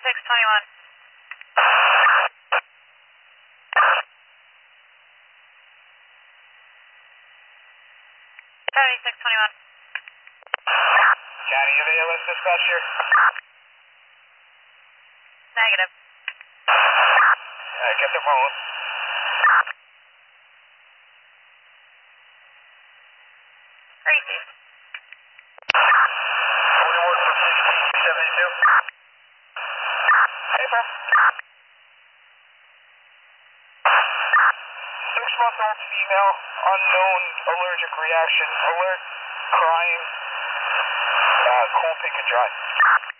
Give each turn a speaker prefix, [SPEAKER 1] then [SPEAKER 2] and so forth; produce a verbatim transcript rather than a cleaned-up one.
[SPEAKER 1] six twenty-one. Charlie six twenty-one.
[SPEAKER 2] County, you have any list dispatch here?
[SPEAKER 1] Negative.
[SPEAKER 2] Alright, get the phone.
[SPEAKER 1] Crazy.
[SPEAKER 2] forty-one from sixteen seventy-two. Hey, bro. Six-month-old female, unknown allergic reaction, alert, crying, uh, cold, pink, and dry.